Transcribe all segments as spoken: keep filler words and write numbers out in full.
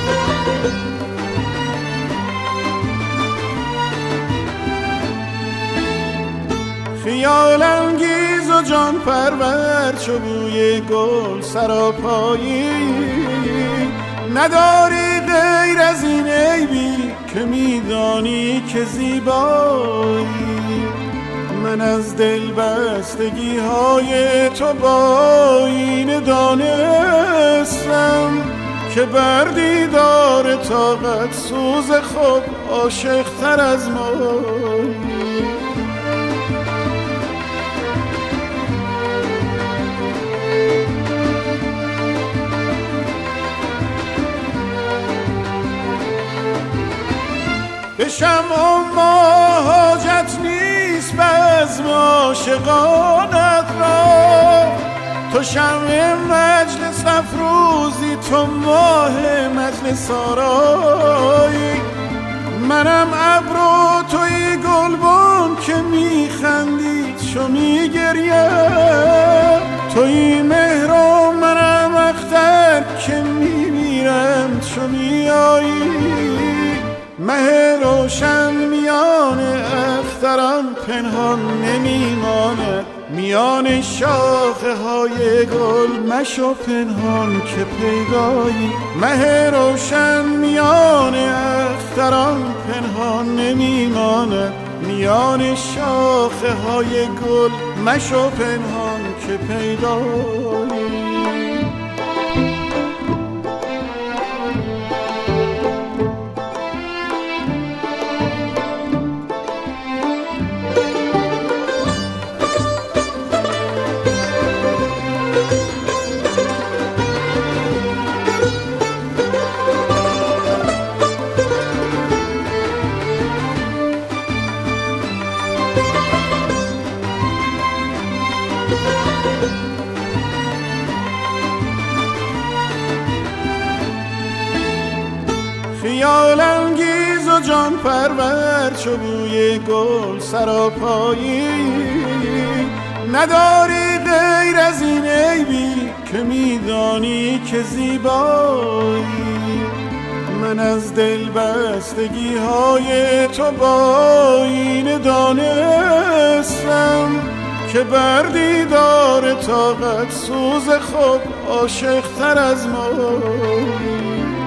خیال انگیز و جان پرور چو بوی گل سراپایی، نداری غیر از این عیبی که میدانی که زیبایی. من از دل بستگی های تو با این دانستم که بر دیدار طاقت سوز خود عاشق تر از مایی. به شمع ما حاجت نیست بزم عاشقانت را، تو شمع مجلس افروزی، تو ماه مجلس آرایی. منم ابر و تویی گلبن که میخندی چو میگریم، تویی مهر و منم اختر که میمیرم چو میایی. مه روشن میان اختران پنهان نمیماند، میان شاخه های گل مشو پنهان که پیدایی. مه روشن میان اختران پنهان نمیماند، میان شاخه های گل مشو پنهان که پیدایی. خیال انگیز و جان پرور چو بوی گل سراپایی، نداری غیر از این عیبی که میدانی که زیبایی. من از دل بستگی های تو با این دانستم که بر دیدار طاقت سوز خود عاشق تر از مایی.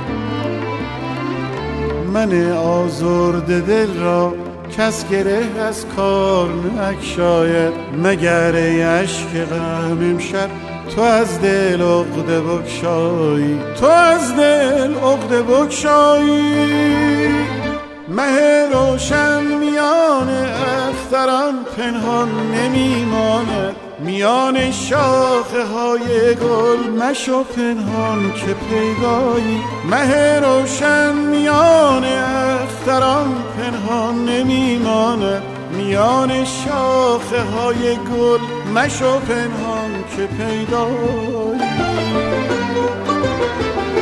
من آزرده دل را کس گره از کار نگشاید، مگر ای اشک غم امشب تو از دل عقده بگشایی، تو از دل عقده بگشایی. مه روشن میان اختران پنهان نمیماند، میان شاخه های گل مشو پنهان که پیدایی. مه روشن میان اختران پنهان نمیماند، میان شاخه های گل مشو پنهان که پیدایی.